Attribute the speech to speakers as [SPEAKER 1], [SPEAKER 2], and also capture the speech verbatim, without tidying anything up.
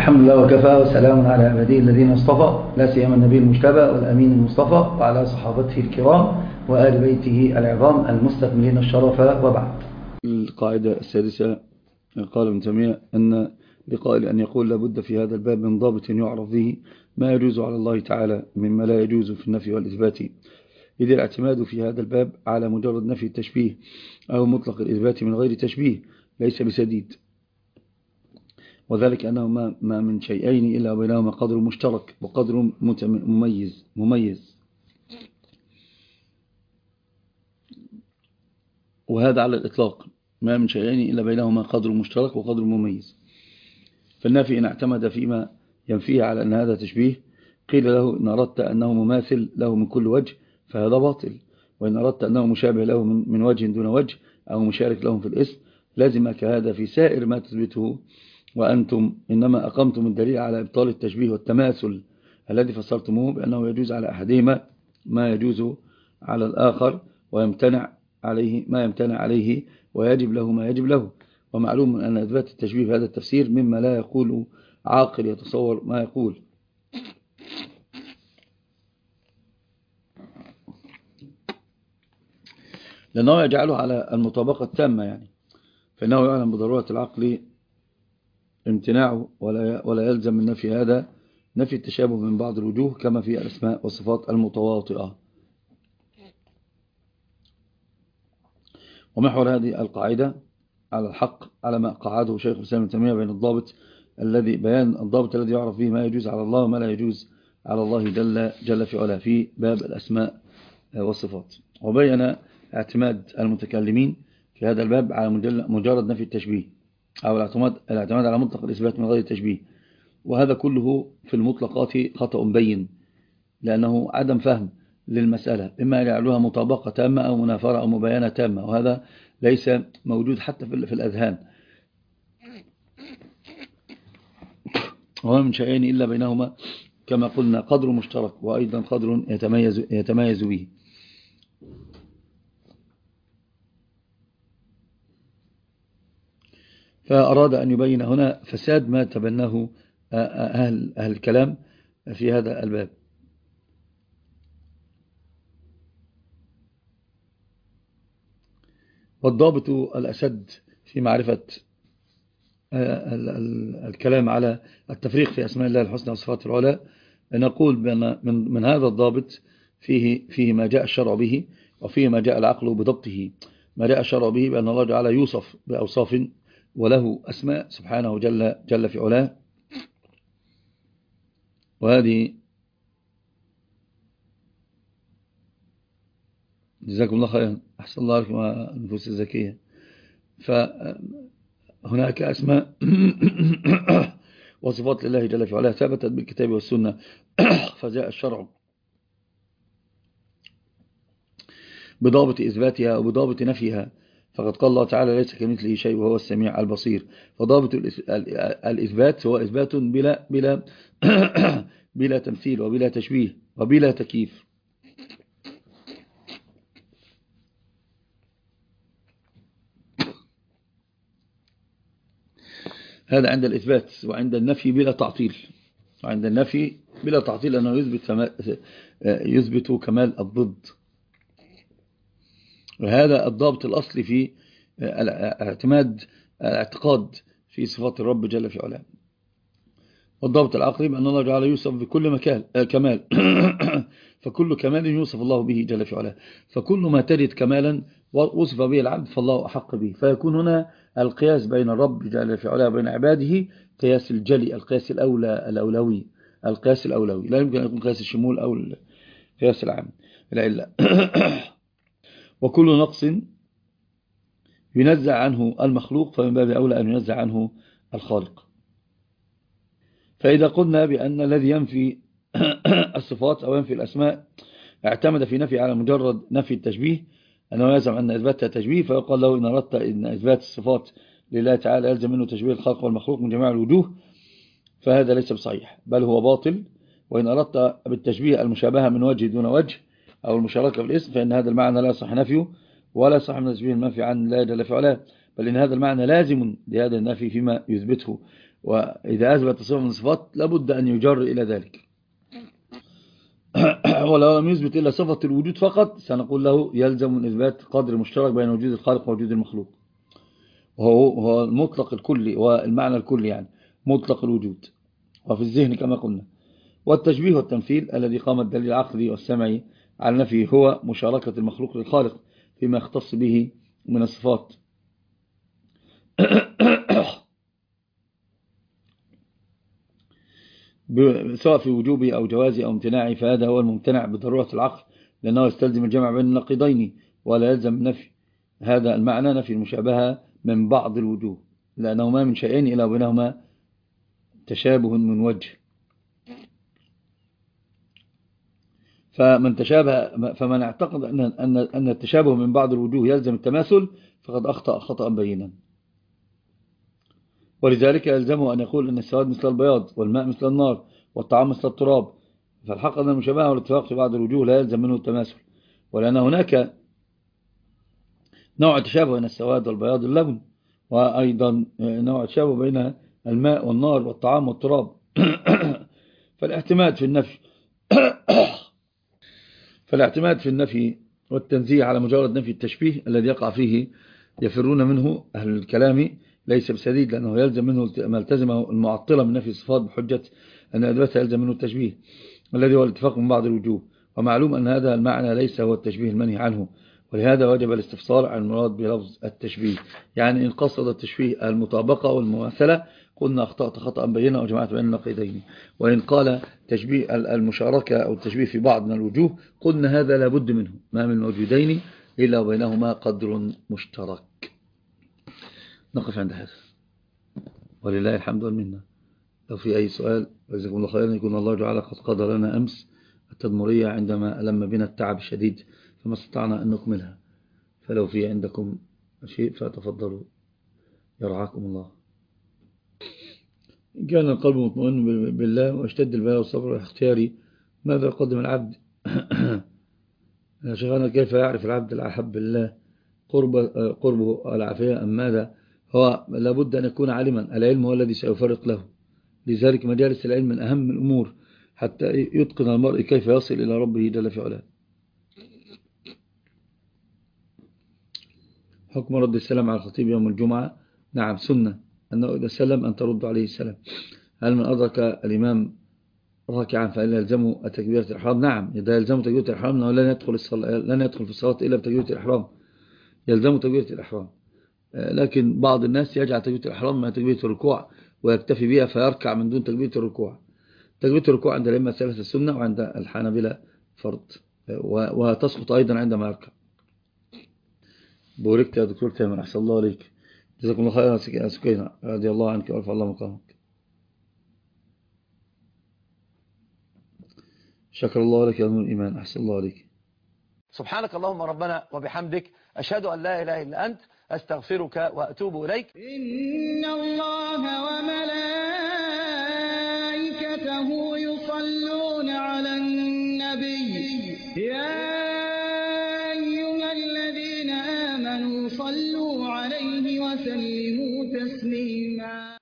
[SPEAKER 1] الحمد لله وكفى وسلام على عباده الذين اصطفى، لا سيما النبي المجتبى والأمين المصطفى وعلى صحابته الكرام وآل بيته العظام المستكملين الشرف، وبعد.
[SPEAKER 2] القاعدة السادسة قال ابن تيمية أن لقائل أن يقول لابد في هذا الباب من ضابط يعرف به ما يجوز على الله تعالى مما لا يجوز في النفي والإثبات، إذ الاعتماد في هذا الباب على مجرد نفي التشبيه أو مطلق الإثبات من غير تشبيه ليس بسديد، وذلك أنه ما من شيئين إلا بينهما قدر مشترك وقدر مميز مميز وهذا على الإطلاق، ما من شيئين إلا بينهما قدر مشترك وقدر مميز. فالنافي إن اعتمد فيما ينفيه على أن هذا تشبيه قيل له إن أردت أنه مماثل له من كل وجه فهذا باطل، وإن أردت أنه مشابه له من وجه دون وجه أو مشارك لهم في الاسم لازمك هذا في سائر ما تثبته، وأنتم إنما أقمتم الدليل على إبطال التشبيه والتماثل الذي فسرتموه بأنه يجوز على أحدهما ما يجوز على الآخر ويمتنع عليه ما يمتنع عليه ويجب له ما يجب له. ومعلوم أن إثبات التشبيه بهذا التفسير مما لا يقول عاقل يتصور ما يقول، لأنه يجعله على المطابقة التامة، يعني فإنه يعلم بضرورة العقل امتناعه ولا ولا يلزم من نفي هذا نفي التشابه من بعض الوجوه كما في الأسماء والصفات المتواطئة. ومحور هذه القاعدة على الحق على ما قعده شيخ الإسلام ابن تيمية بين الضابط الذي بيان الضابط الذي يعرف به ما يجوز على الله وما لا يجوز على الله جل جل في علاه في باب الأسماء والصفات، وبين اعتماد المتكلمين في هذا الباب على مجرد نفي التشبيه أو الاعتماد الاعتماد على مطلق الإثبات من غير التشبيه، وهذا كله في المطلقات خطأ بين، لأنه عدم فهم للمسألة، إما يجعلها مطابقة تامة أو منافرة أو مباينة تامة، وهذا ليس موجود حتى في الأذهان. وما من شيئين إلا بينهما كما قلنا قدر مشترك وأيضا قدر يتميز, يتميز به. فأراد أن يبين هنا فساد ما تبناه أهل, أهل الكلام في هذا الباب. والضابط الأسد في معرفة الكلام على التفريق في أسماء الله الحسنى وصفات العلى، نقول بأن من, من هذا الضابط فيه, فيه ما جاء الشرع به وفيه ما جاء العقل بضبطه. ما جاء الشرع به بأن الله جعل يوصف بأوصاف وله أسماء سبحانه جل, جل في علاه، وهذه جزاكم الله خيرا أحسن الله لكم النفوس الزكية. فهناك أسماء وصفات لله جل في علاه ثبتت بالكتاب والسنة فجاء الشرع بضابط إثباتها وبضابط نفيها، فقد قال الله تعالى ليس كمثله شيء وهو السميع البصير. فضابط الإثبات هو إثبات بلا, بلا, بلا تمثيل وبلا تشبيه وبلا تكييف. هذا عند الإثبات، وعند النفي بلا تعطيل، وعند النفي بلا تعطيل أنه يثبت, يثبت كمال الضد. وهذا الضابط الأصلي في اعتماد الاعتقاد في صفات الرب جل في علاه. والضابط العقلي بأن الله جعل يوصف بكل مكان كمال فكل كمال يوصف الله به جل في علاه، فكل ما تجد كمالا وصف به العبد فالله أحق به، فيكون هنا القياس بين الرب جل في علاه وبين عباده قياس الجلي، القياس الأولى الأولوي القياس الأولوي، لا يمكن أن يكون قياس الشمول أو القياس العام العلة. وكل نقص ينزع عنه المخلوق فمن باب أولى أن ينزع عنه الخالق. فإذا قلنا بأن الذي ينفي الصفات أو ينفي الأسماء اعتمد في نفي على مجرد نفي التشبيه أنه يلزم أن إثباتها تشبيه، فيقال له إن أردت أن إثبات الصفات لله تعالى يلزم منه تشبيه الخلق والمخلوق من جميع الوجوه، فهذا ليس بصحيح بل هو باطل. وإن أردت بالتشبيه المشابهة من وجه دون وجه أو المشاركة في الاسم فإن هذا المعنى لا صح نفيه ولا صح من تشبيه المنفي عن لا جل في علاه، بل إن هذا المعنى لازم لهذا النفي فيما يثبته وإذا أثبت صفة من الصفات لابد أن يجر إلى ذلك. ولو لم يثبت إلا صفة الوجود فقط سنقول له يلزم من إثبات قدر مشترك بين وجود الخالق ووجود المخلوق، وهو هو المطلق الكلي والمعنى الكلي، يعني مطلق الوجود وفي الذهن كما قلنا. والتشبيه والتمثيل الذي قام الدليل العقلي والسمعي على نفيه هو مشاركة المخلوق للخالق فيما يختص به من الصفات سواء في وجوبه أو جوازه أو امتناعه، فهذا هو الممتنع بضرورة العقل لأنه يستلزم الجمع بين النقيضين، ولا يلزم نفي هذا المعنى نفي المشابهة من بعض الوجوه، لأنه ما من شيئين إلا بينهما تشابه من وجه. فمن تشابه فمن اعتقد أن أن أن التشابه من بعض الوجوه يلزم التماثل فقد أخطأ خطأ بينا. ولذلك يلزمه أن يقول أن السواد مثل البياض والماء مثل النار والطعام مثل التراب، فالحق أن المشابهة والاتفاق في بعض الوجوه لا يلزم منه التماثل، ولأن هناك نوع تشابه بين السواد والبياض اللبن، وأيضا نوع تشابه بين الماء والنار والطعام والتراب. فالاعتماد في النفي فالاعتماد في النفي والتنزيه على مجرد نفي التشبيه الذي يقع فيه يفرون منه أهل الكلام ليس بسديد، لأنه يلزم منه ما التزمه المعطلة من نفي الصفات بحجة أن أدبتها يلزم منه التشبيه الذي هو الاتفاق من بعض الوجوه. ومعلوم أن هذا المعنى ليس هو التشبيه المنهي عنه، ولهذا وجب الاستفسار عن المراد بلفظ التشبيه. يعني إن قصد التشبيه المطابقة والمماثلة قلنا أخطأت خطأ بينا وجمعت بين النقيضين، وإن قال تشبيه المشاركة أو التشبيه في بعض من الوجوه قلنا هذا لابد منه، ما من موجودين إلا وبينهما قدر مشترك. نقف عند هذا ولله الحمد والمنة. لو في أي سؤال وجزاكم الله خيرا. يكون الله تعالى قد قضى لنا أمس التدمرية عندما ألم بنا التعب الشديد فما استطعنا أن نكملها، فلو في عندكم شيء فتفضلوا يرعاكم الله. إن كان القلب مطمئن بالله واشتد البلاء والصبر والاختياري ماذا قدم العبد؟ يا شيخنا كيف يعرف العبد الأحب لله قرب قربه العافية أم ماذا؟ هو لابد أن يكون عالما، العلم هو الذي سيفرق له، لذلك مجالس العلم من أهم الأمور حتى يتقن المرء كيف يصل إلى ربه جل في علاه. حكم رد السلام على الخطيب يوم الجمعة. نعم سنة أنه إذا سلم أن ترد عليه السلام. هل من أدرك الإمام راكعا فإن يلزمه تكبيرة الإحرام؟ نعم إذا يلزمه تكبيرة الإحرام أنه لن يدخل الصلاة لن يدخل في الصلاة إلا بتكبيرة الإحرام، يلزمه تكبيرة الإحرام. لكن بعض الناس يجعل تكبيرة الإحرام مع تكبيرة الركوع ويكتفي بها فيركع من دون تكبيرة الركوع. تكبيرة الركوع عند الأئمة الثلاثة السنة وعند الحنابلة فرض، وتسقط أيضا عندما يركع. بوركت يا دكتور تامر، أحسن الله عليك، جزاكم الله خيرا يا سكينة، رضي الله عنك وارفع الله مقامك. شكر الله لك يا نور الإيمان، أحسن الله عليك.
[SPEAKER 3] سبحانك اللهم ربنا وبحمدك، أشهد أن لا إله إلا أنت، أستغفرك وأتوب إليك.
[SPEAKER 4] إن الله وملائكته يصلون على النبي، يا أيها الذين آمنوا صلوا عليه وسلموا تسليما.